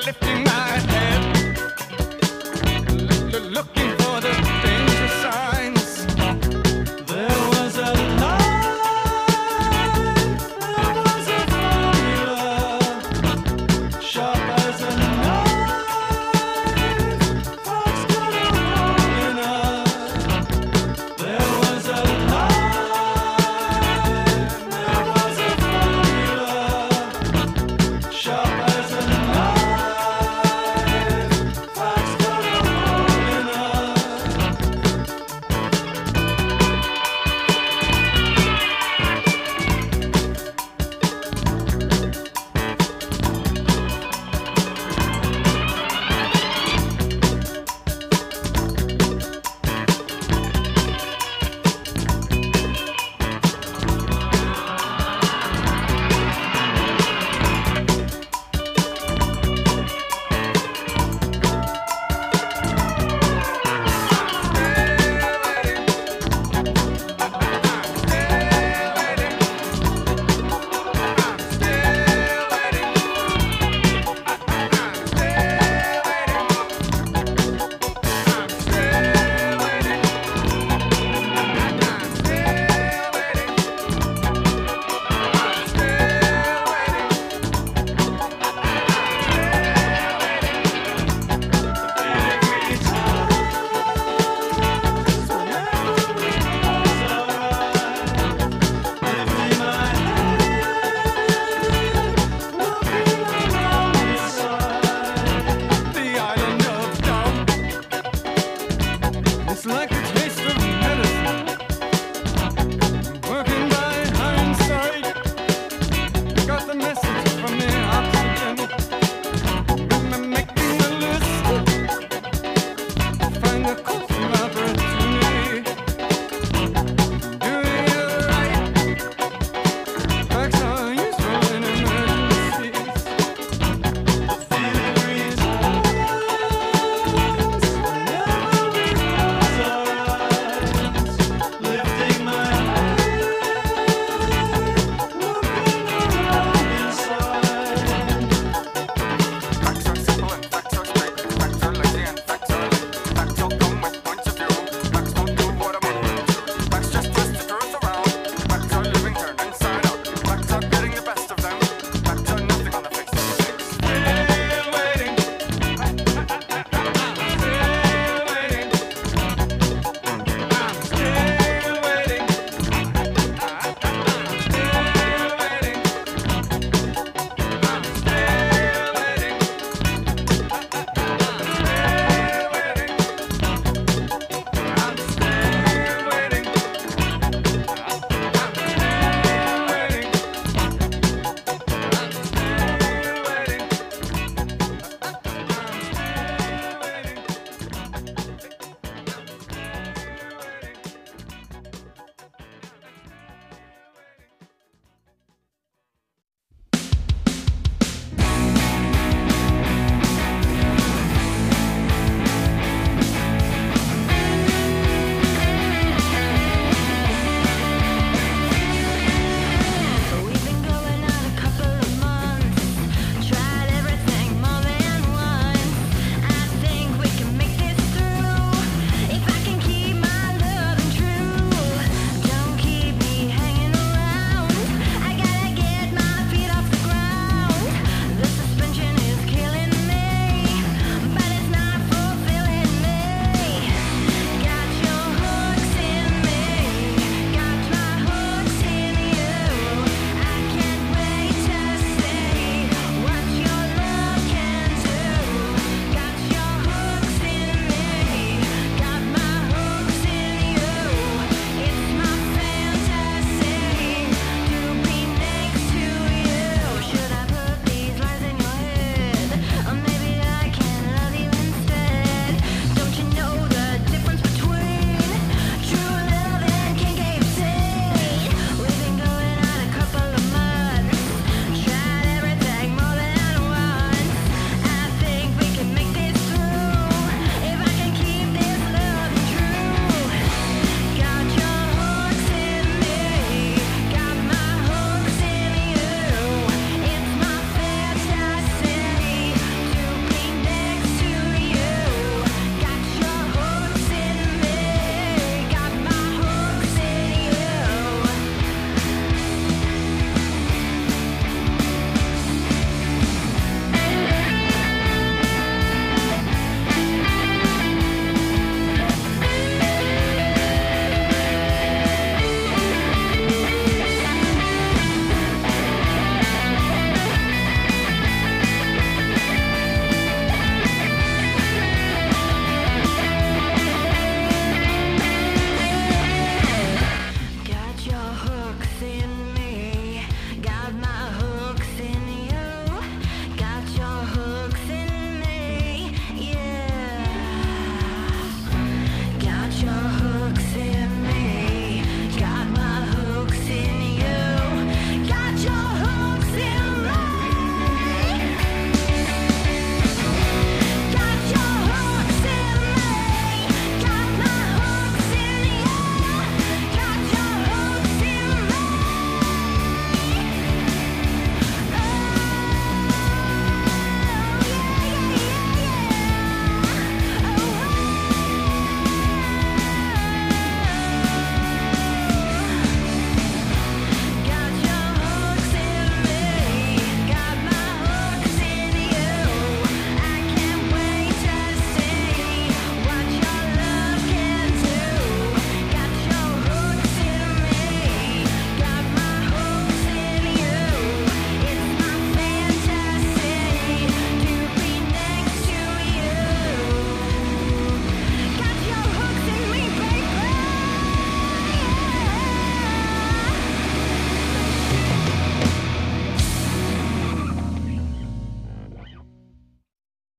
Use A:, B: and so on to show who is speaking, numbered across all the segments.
A: lifting my head, looking for the danger signs.
B: There was a line, there was a formula, sharp as a knife, fox got a hole in her. There was a line, there was a formula, sharp as a knife.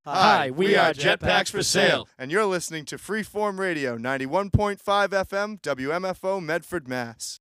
C: Hi, we are Jetpacks for Sale.
D: And you're listening to Freeform Radio, 91.5 FM, WMFO, Medford, Mass.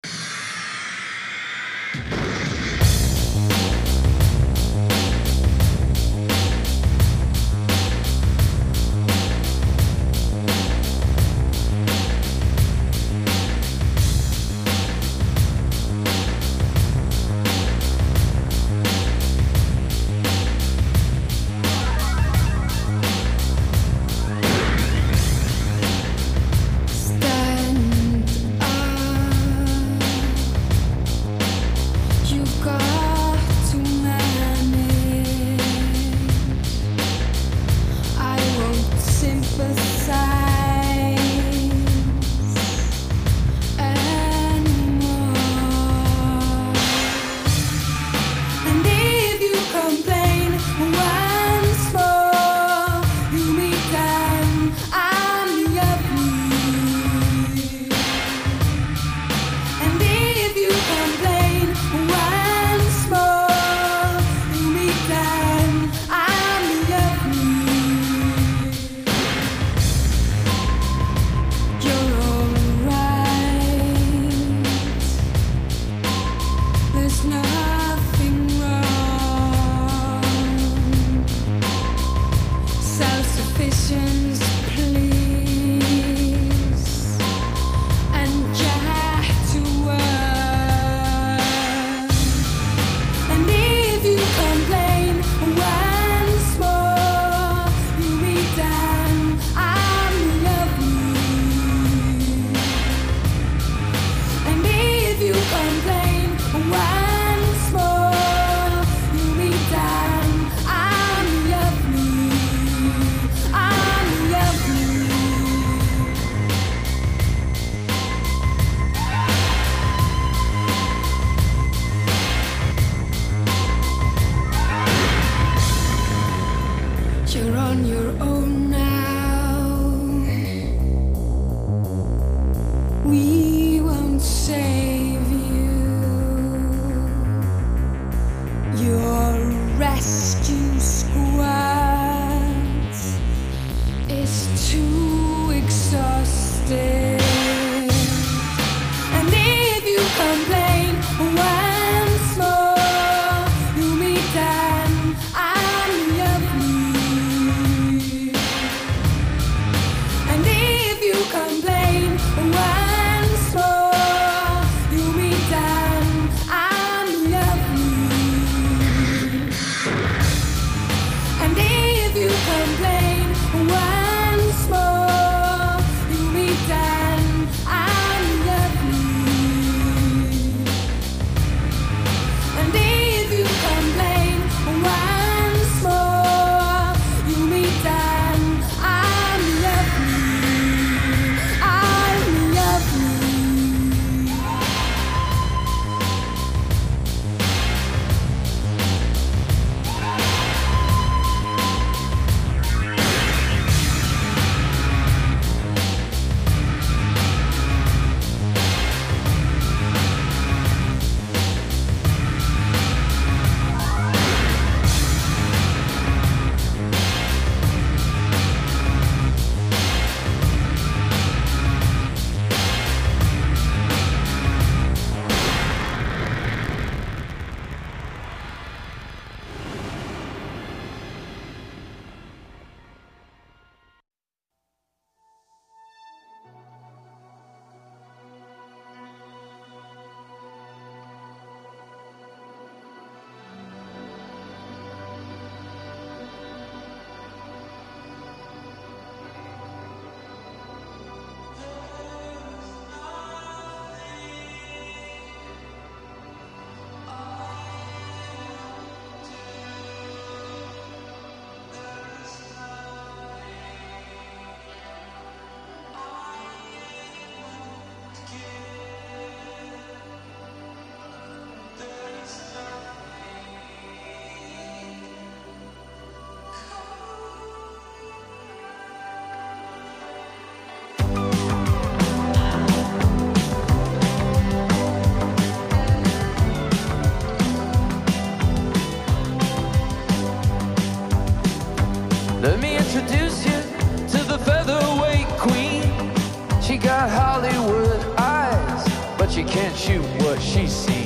E: Let me introduce you to the featherweight queen. She got Hollywood eyes, but she can't shoot what she's seen.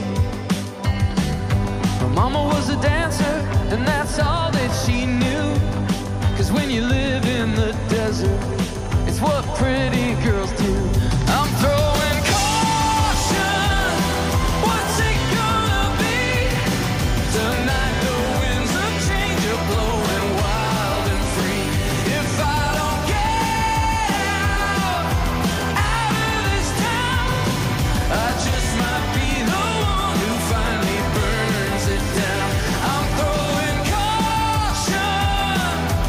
E: Her mama was a dancer, and that's all that she knew. 'Cause when you live in the desert, it's what pretty girls do. I'm throwing caution. What's it gonna be? Tonight the winds of change are blowing wild and free. If I don't get out of this town, I just might be the one who finally burns it down. I'm throwing caution.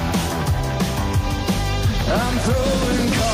E: I'm throwing caution.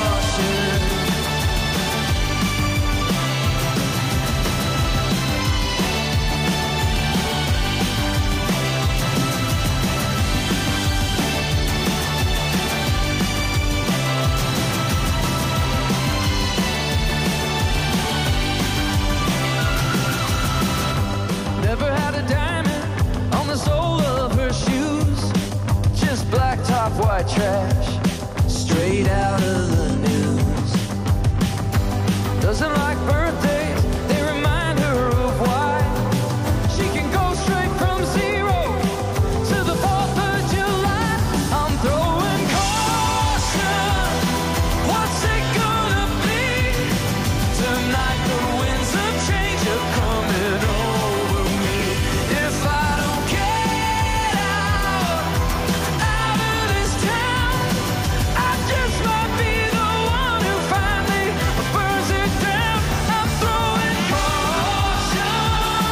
E: Never had a diamond on the sole of her shoes. Just black top, white trash, straight out of the news. Doesn't like birthdays, they remind her of why. She can go straight from 0 to the 4th of July. I'm throwing caution. What's it gonna be? Tonight the winds of change are coming over me. If I don't get out of this town, I just might be the one who finally burns it down. I'm throwing caution.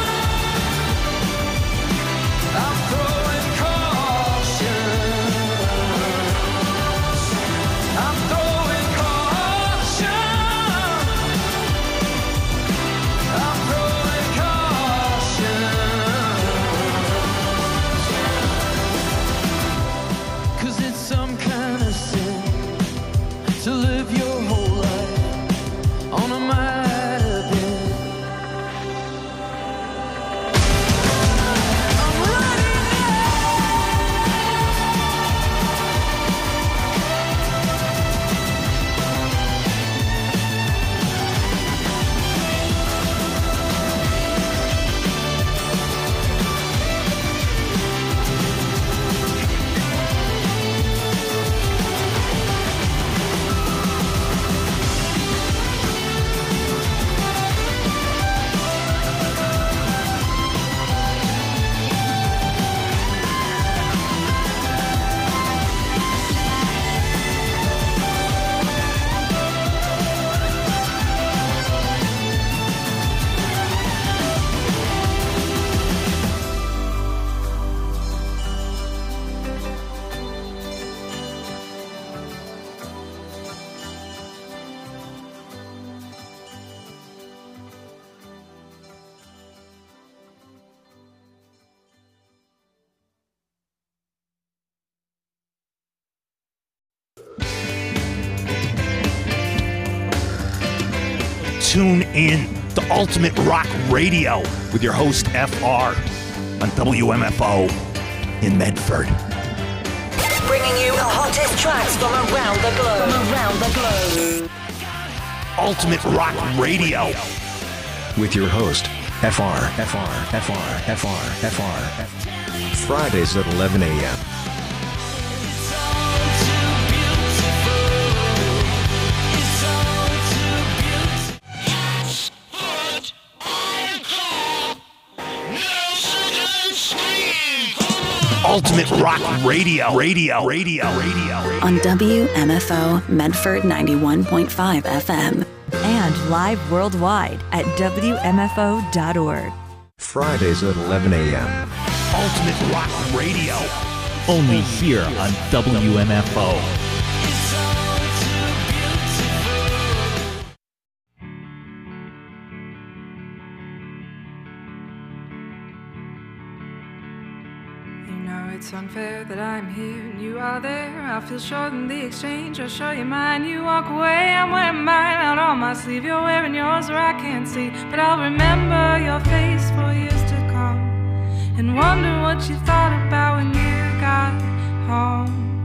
E: I'm throwing caution. I'm throwing caution. I'm throwing caution. 'Cause it's some kind of sin to live your whole life on a might have been. I'm ready
C: Tune in to Ultimate Rock Radio with your host FR on WMFO in Medford.
F: Bringing you the hottest tracks from around the globe.
C: Ultimate Rock Radio
G: with your host, FR. Fridays at 11 a.m.
C: Ultimate Rock Radio.
H: On WMFO Medford 91.5 FM.
I: And live worldwide at WMFO.org.
G: Fridays at 11 a.m.
C: Ultimate Rock Radio.
J: Only here on WMFO.
K: It's unfair that I'm here and you are there. I feel short in the exchange. I'll show you mine. You walk away, I'm wearing mine out on my sleeve. You're wearing yours where I can't see. But I'll remember your face for years to come and wonder what you thought about when you got home.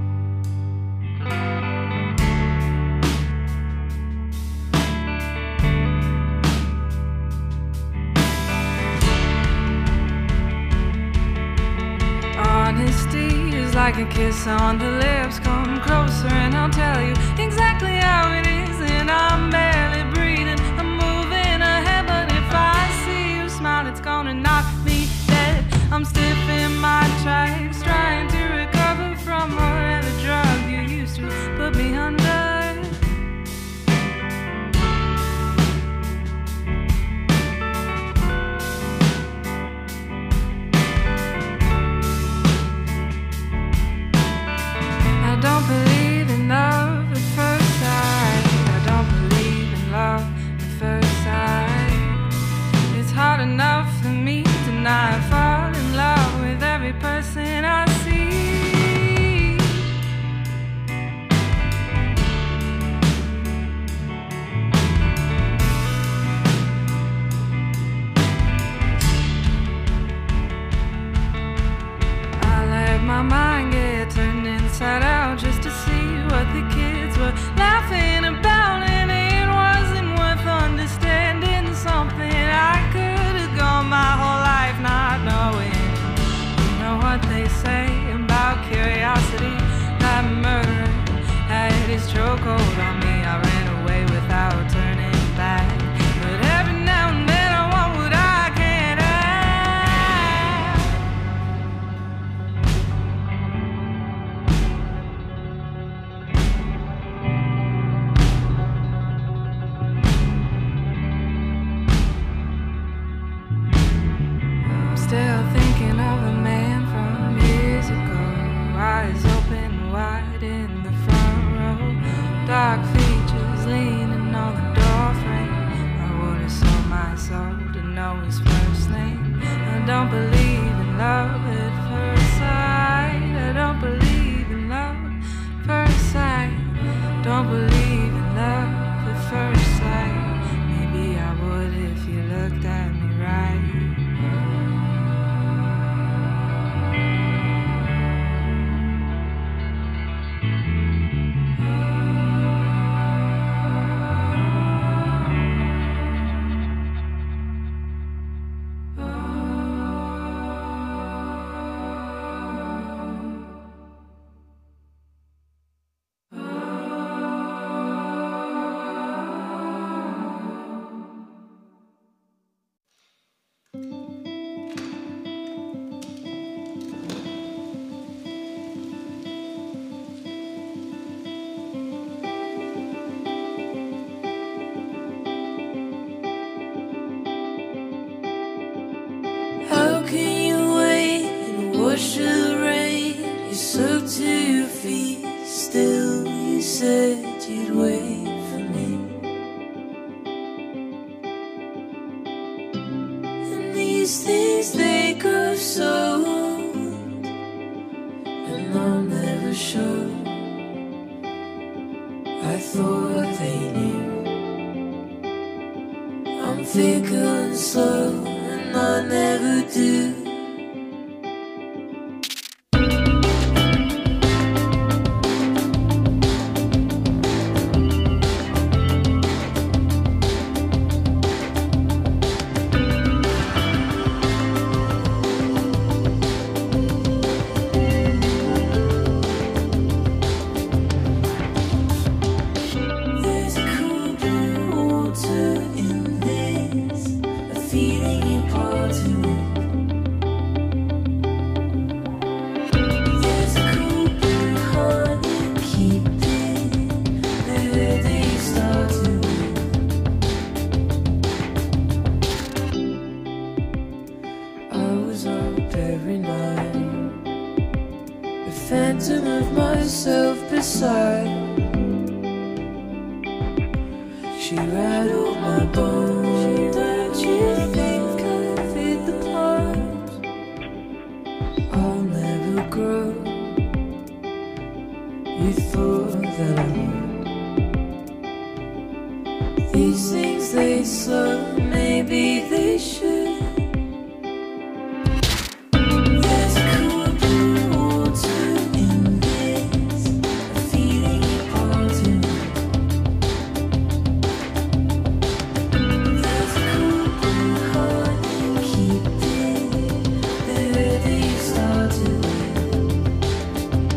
K: like a kiss on the lips. Come closer and I'll tell you exactly how it is. And I'm barely breathing, I'm moving ahead, but if I see you smile, it's gonna knock me dead. I'm stiff in my tracks, trying to recover from whatever drug you used to put me under. I don't believe in love at first sight. I don't believe in love at first sight. It's hard enough for me to not fall in love with every person I see. I let my mind get turned inside out just to see what the kids were laughing about, and it wasn't worth understanding something I could have gone my whole life not knowing. You know what they say about curiosity? That murderer had his chokehold on me. I ran away without turning back, but every now and then I want what I can't have. I'm still thinking of a man from years ago, eyes open wide in the front row, dark features leaning on the doorframe. I would have sold my soul to know his first name. I don't believe in love at first sight. I don't believe in love at first sight. Don't believe in love at first sight. Maybe I would if you looked at me right.
B: How can you wait and wash the rain? You soaked to your feet, still you said you'd wait for me. And these things, they grow so old, and I'll never show. I thought they knew I'm fickle and slow, and I never do. There's a cool blue water in this, a feeling important. There's a cool blue heart you keep in, where they start to I was up every night, a phantom of myself beside. She rattled my bones. Don't you think I fit the part? I'll never grow. You thought that I would. These things, they slow, maybe they should. There's a cool blue water in this, a feeling important. There's a cool blue heart you keep in, where they start to live.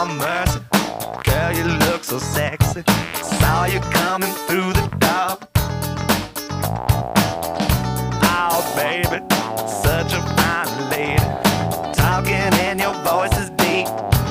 L: of mercy. Girl, you look so sexy. Saw you coming through the door. Oh, baby, such a fine lady. Talking and your voice is deep.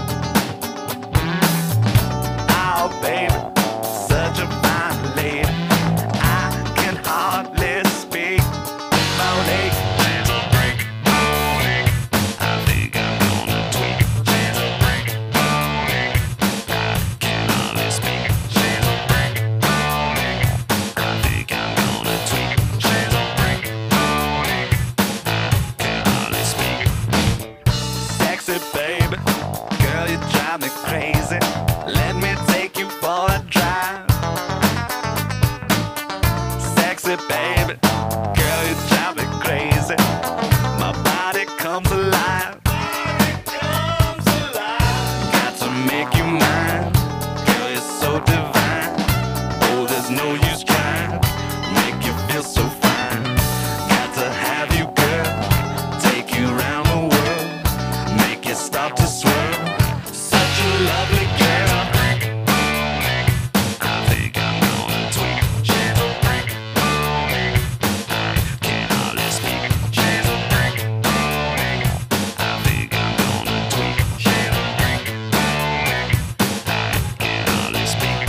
L: Oh, baby, such a fine lady. I can hardly speak. Monique, gentle break. Monique, I think I'm gonna tweak. Gentle break. Monique, I can hardly speak. Gentle break. Monique, I think I'm gonna tweak. Gentle break. Monique, I can hardly speak. Sexy baby, girl, you drive me crazy. Let me take you for a drive. Sexy baby, girl, you drive me crazy. My body comes alive. Got to make you mine. Girl, you're so divine. Oh, there's no use trying. Make you feel so fine. Got to have you, girl. Take you around the world. Make you stop to swirl. Such a lovely girl. I think I'm gonna tweak. Gentle break. Can't hardly speak. Gentle break. I think I'm gonna tweak. Gentle break. Can't hardly speak.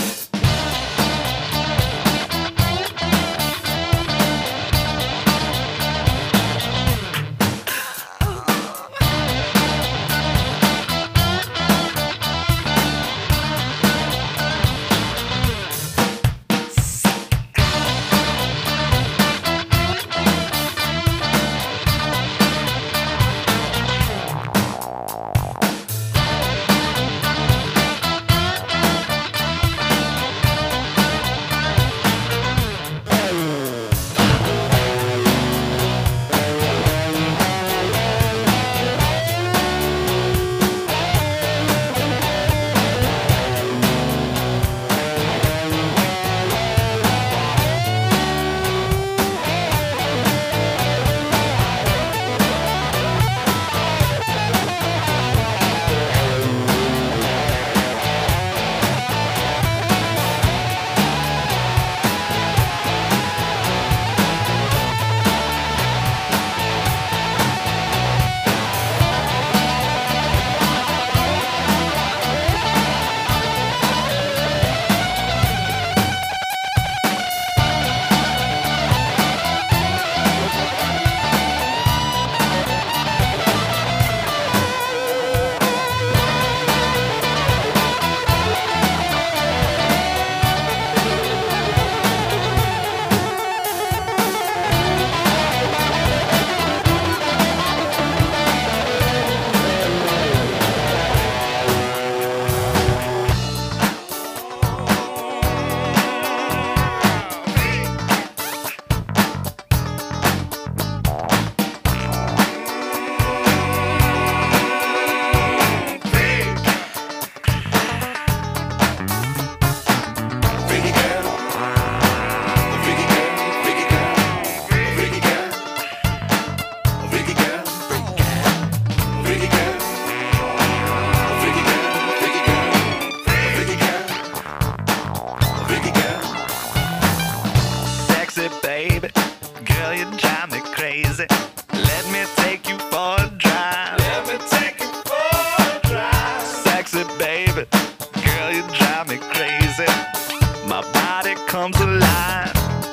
L: Sexy baby, girl, you drive me crazy. Let me take you for a drive. Let me take you for a drive. Sexy baby, girl, you drive me crazy. My body comes alive.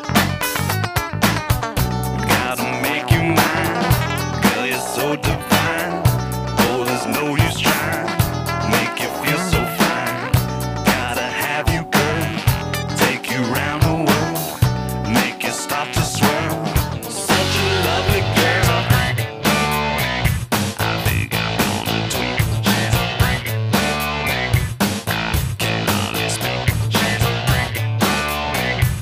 L: Gotta make you mine. Girl, you're so divine. Oh, there's no use trying. Make you feel so fine. Gotta have you, girl. Take you round the world. Make you stop to swirl. Such a lovely girl. I think I'm gonna tweak. Gentle break. Can't hardly speak. Gentle break.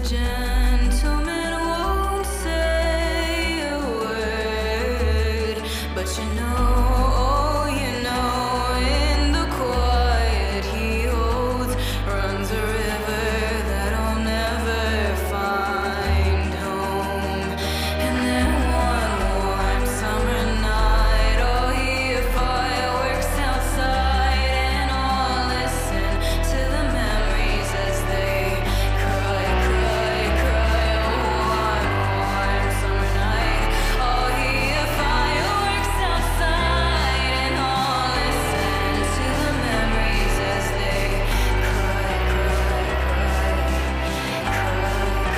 B: gentleman won't say a word, but you know, in the quiet he holds runs a river that I'll never find home. And then one warm summer night, I'll hear fireworks outside, and I'll listen to the memories as they cry, cry, cry. Oh, one warm summer night, I'll hear fireworks outside, and I'll listen to the memories as they cry, cry, cry, cry,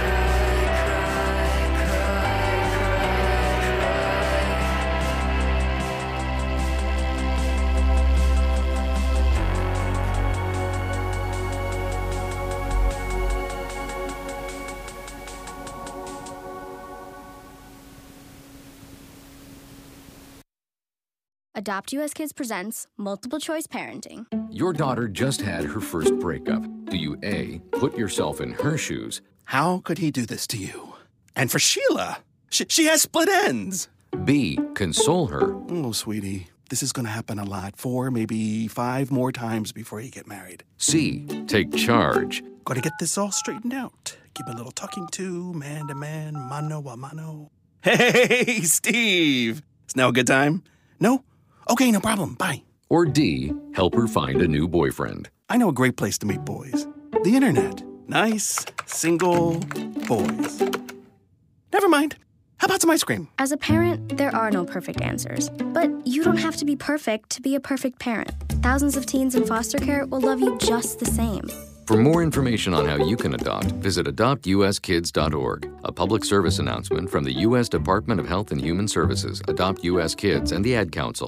M: Adopt US Kids presents Multiple Choice Parenting.
N: Your daughter just had her first breakup. Do you A, put yourself in her shoes?
O: How could he do this to you? And for Sheila, she has split ends.
N: B, console her?
O: Oh, sweetie, this is going to happen a lot. 4, maybe 5 more times before you get married.
N: C, take charge?
O: Got to get this all straightened out. Keep a little talking to, man to man, mano a mano. Hey, Steve! Is now a good time? No? Okay, no problem. Bye.
N: Or D, help her find a new boyfriend?
O: I know a great place to meet boys. The internet. Nice, single boys. Never mind. How about some ice cream?
M: As a parent, there are no perfect answers. But you don't have to be perfect to be a perfect parent. Thousands of teens in foster care will love you just the same.
N: For more information on how you can adopt, visit adoptuskids.org. A public service announcement from the U.S. Department of Health and Human Services, Adopt U.S. Kids, and the Ad Council.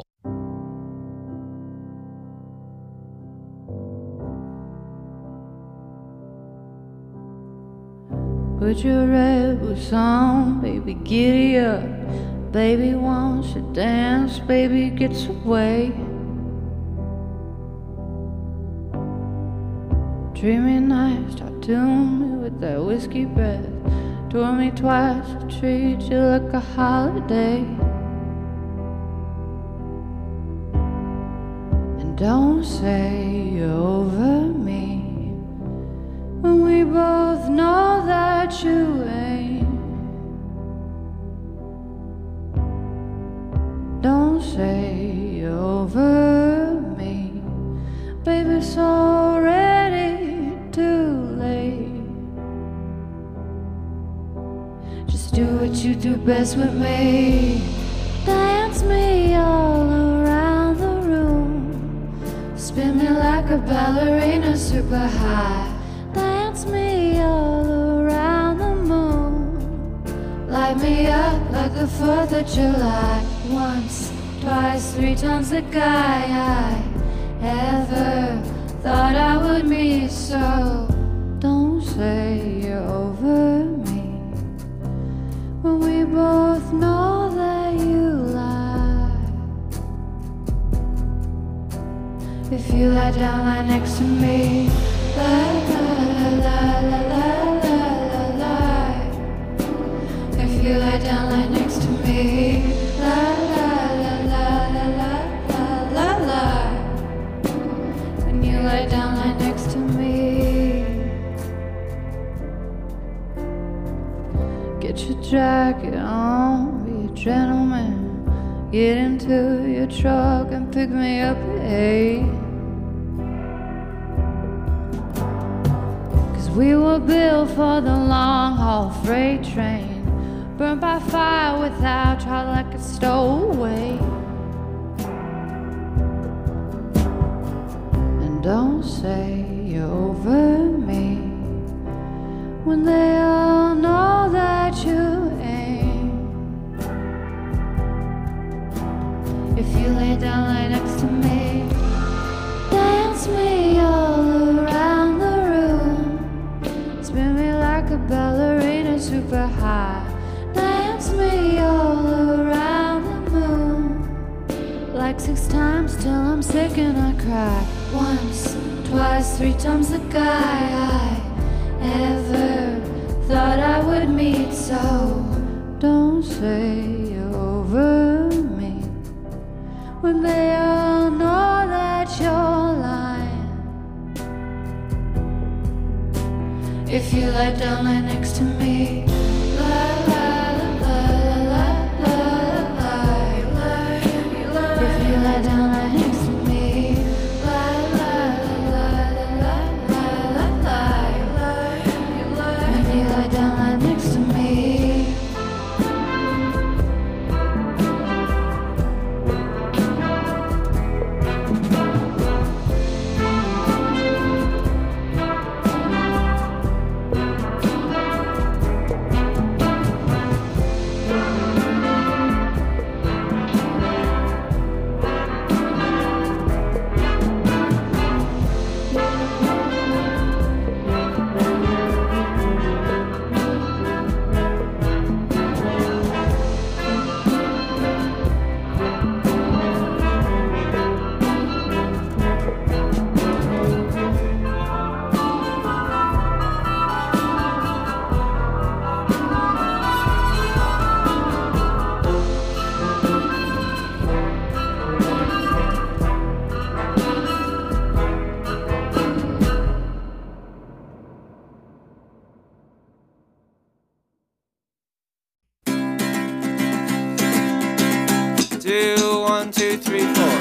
K: Put your red boots on, baby, giddy up. Baby wants to dance, baby gets away. Dreamy nights tattooed me with that whiskey breath. Tore me twice to treat you like a holiday. And don't say you're over me when we both know that you ain't. Don't say you're over me, baby, it's already too late. Just do what you do best with me. Dance me all around the room. Spin me like a ballerina super high. Dance me all around the moon. Light me up like the 4th of July. Once, twice, 3 times the guy I ever thought I would meet. So don't say you're over me when we both know that you lie. If you lie down, lie next to me. Lie, lie, lie, lie, lie, lie, lie, lie. If you lie down, lie next to me. Lie, lie, lie, lie, lie, lie, lie, lie. When you lie down, lie next to me. Get your jacket on, be a gentleman. Get into your truck and pick me up at 8. We were built for the long haul freight train, burned by fire without trial like a stowaway. And don't say you're over me when they all know that you ain't. If you lay down, lie next to me. Dance me all around the room. Spin me like a ballerina super high. Dance me all around the moon. Like 6 times till I'm sick and I cry. Once, twice, 3 times the guy I ever
P: thought I would meet, so don't say you're over me when they all know that you're lying. If you lie down, lie next to me. Lie, lie, lie, lie, lie, lie, lie. If you lie down, lie next to me. Lie, lie, lie, lie, lie, lie, lie. When you lie down, lie next to me.
Q: 2, 1, 2, 3, 4.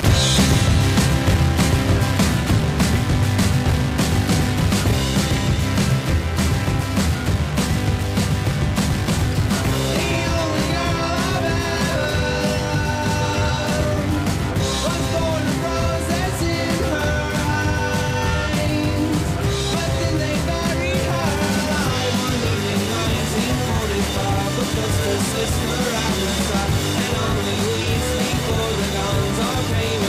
E: Sister, I was and only we sleep for the guns are paying.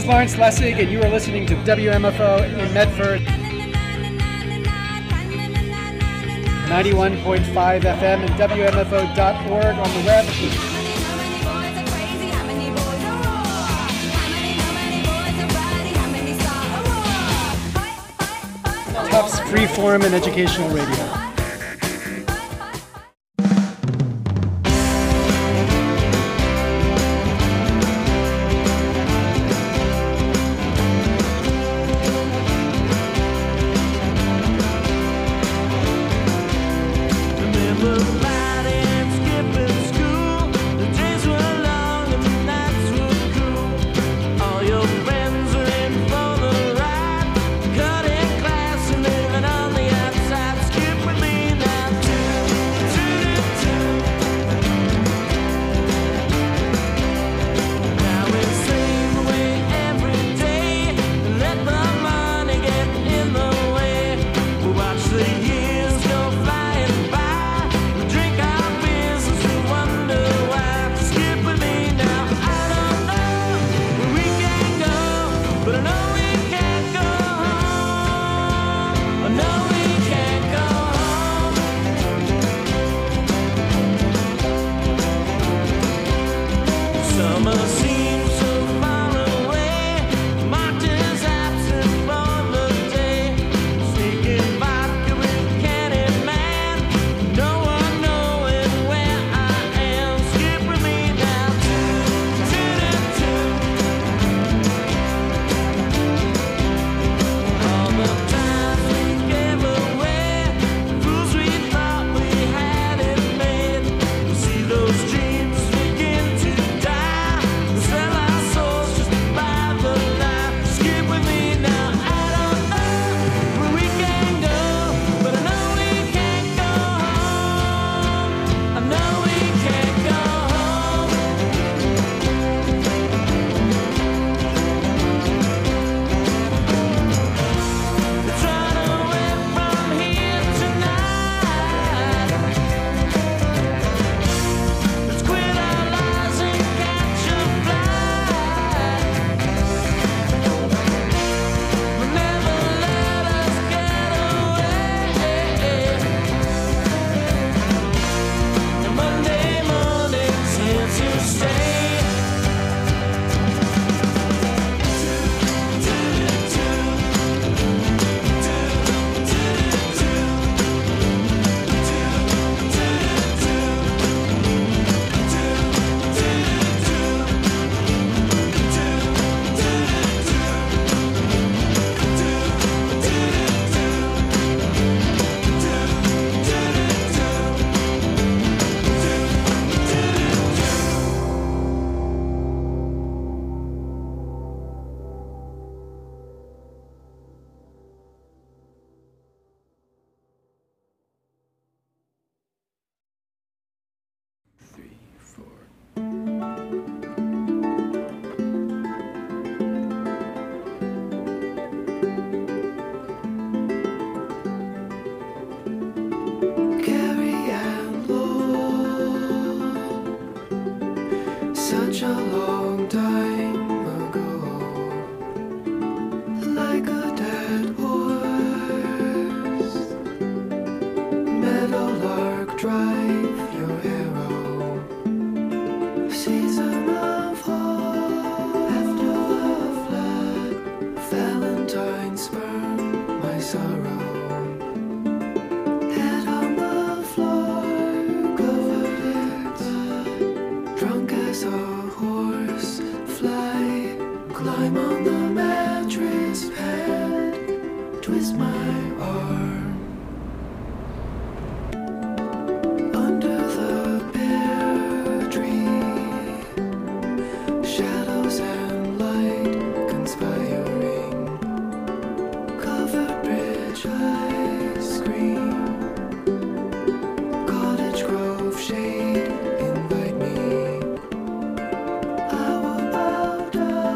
R: is Lawrence Lessig, and you are listening to WMFO in Medford. 91.5 FM and WMFO.org on the web. Tufts Freeform and Educational Radio.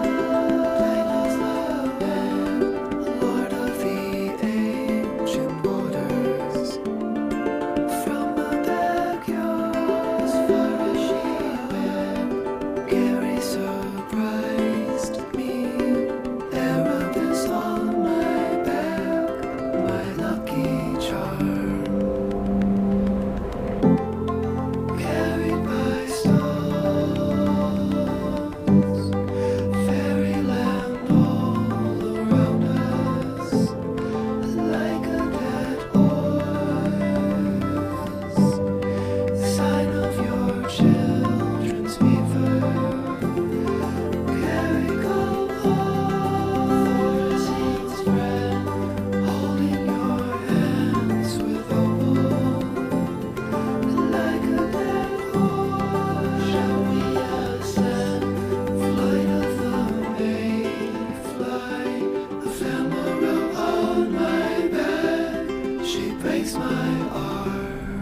B: Lord of the ancient world. takes my arm.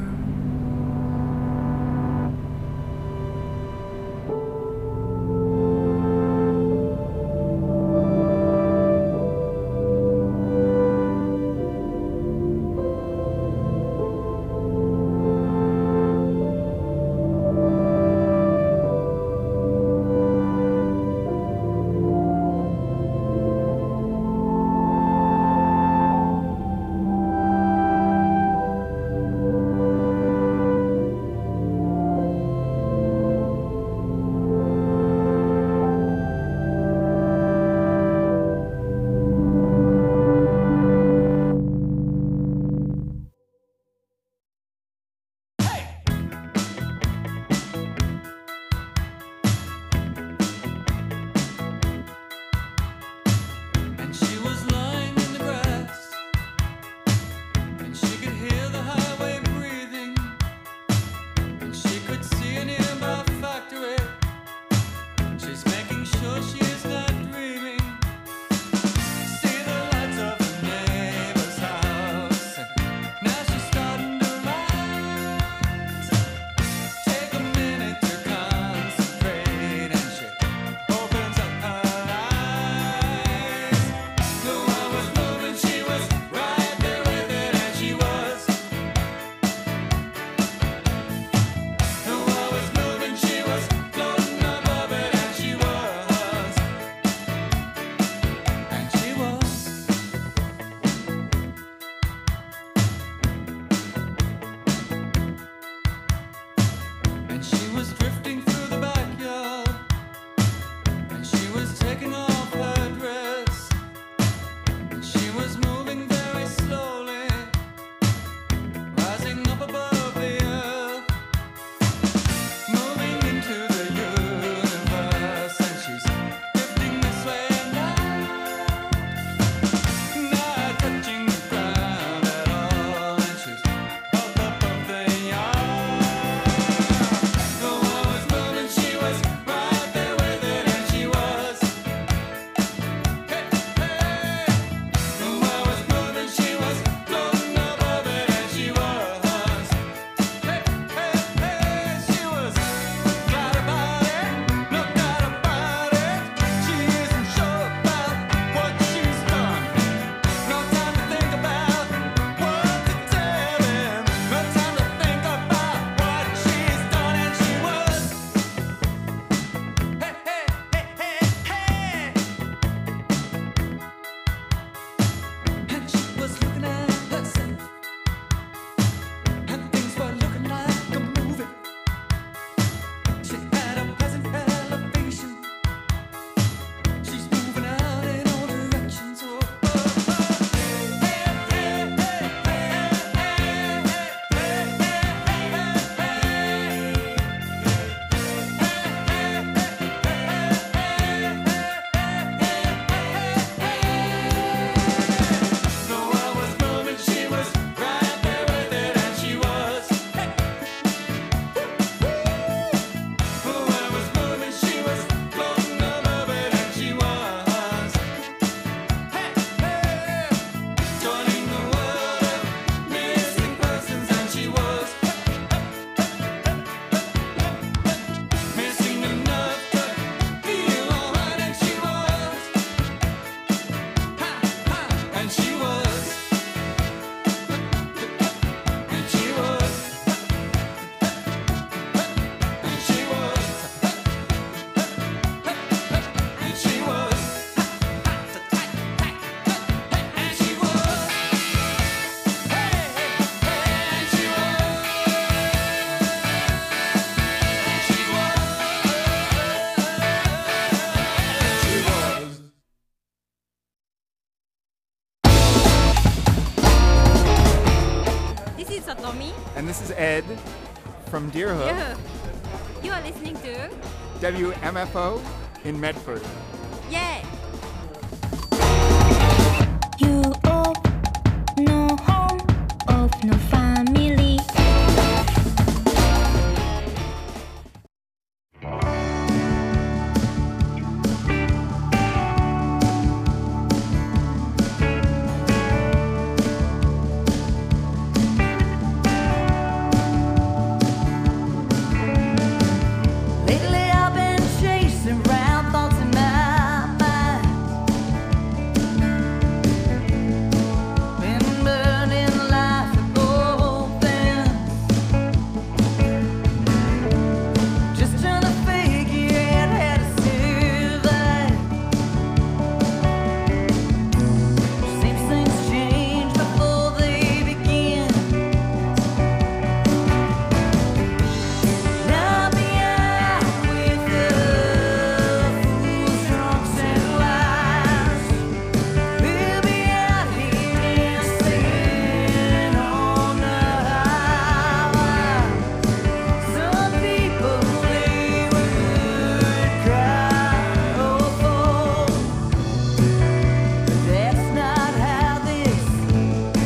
S: And this is Ed from Deerhook.
T: Yeah. You are listening to
S: WMFO in Medford.
T: Yeah.